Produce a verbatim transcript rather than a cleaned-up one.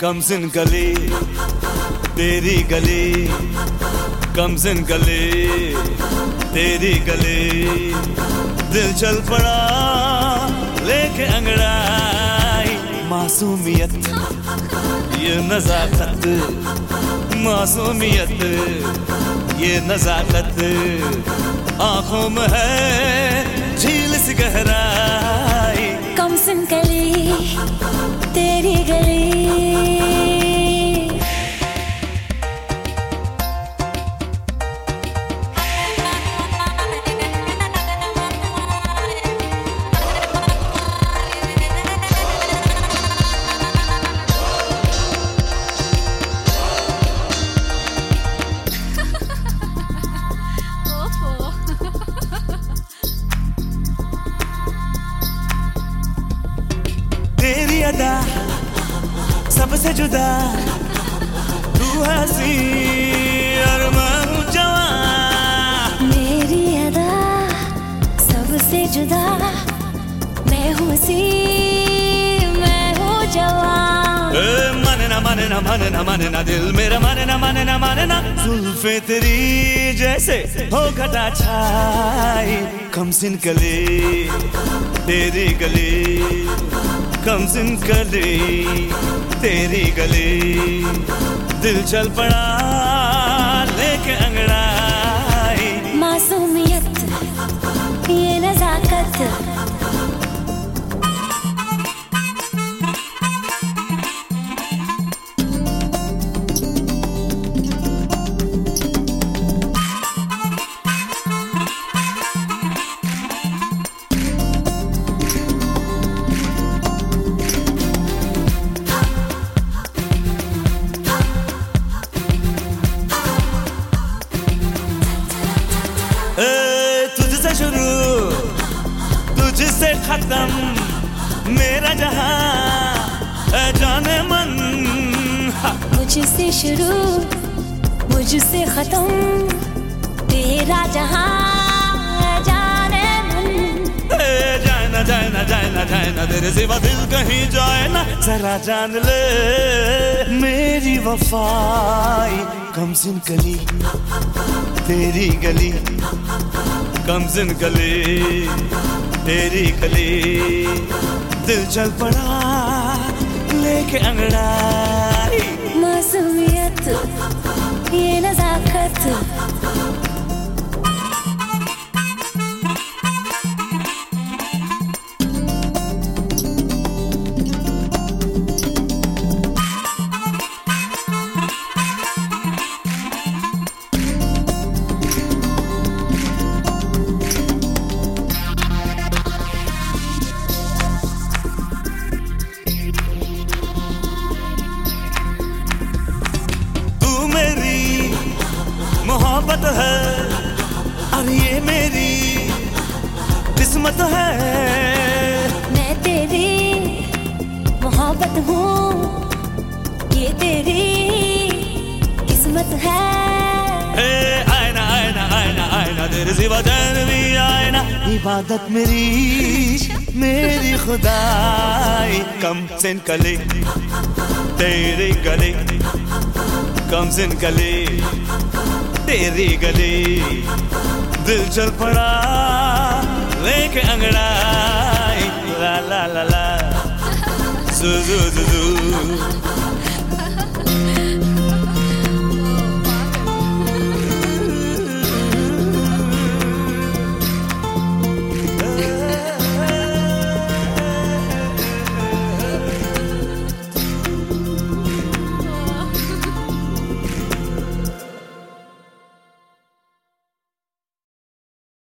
कमसिन गली तेरी गली, कमसिन गली तेरी गली, दिल चल पड़ा लेके अंगड़ाई। मासूमियत ये नजाकत, मासूमियत ये नजाकत, आंखों में है झील सी गहराई। कमसिन गली तेरी गली। तेरी अदा सबसे जुदा, तू हंसी और मैं हूँ जवां। मेरी अदा सबसे जुदा, मैं हूँ हंसी मैं हूँ जवां। माने ना माने ना माने ना माने ना दिल मेरा, माने ना माने ना माने ना। जुल्फे तेरी जैसे हो घटा छाई। कमसिन गली तेरी गली, कमसिन गली तेरी गली, दिल चल पड़ा लेके अंगड़ाई। मासूमियत ये नजाकत, तुझसे शुरू तुझसे खत्म मेरा जहां जाने मन। मुझसे शुरू मुझसे खत्म तेरा जहां जाने मन। जाए ना जाए ना जाए ना जाए ना तेरे सिवा दिल कहीं जाए ना, जरा जान ले मेरी वफाई। कमसिन गली तेरी गली, कमसिन गली तेरी गली, दिल चल पड़ा लेके अंगड़ाई। मासूमियत ये नजाकत, मोहब्बत है और ये मेरी किस्मत है। मैं तेरी मोहब्बत हूँ, ये तेरी किस्मत है। आयना आयना आयना आयना तेरे सिवा चैन भी आयना, इबादत मेरी मेरी खुदाई। कमसिन गली तेरी गली, कमसिन गली तेरी गली, दिल चल पड़ा लेके अंगड़ाई। ला ला ला ला, जू जू जू जू।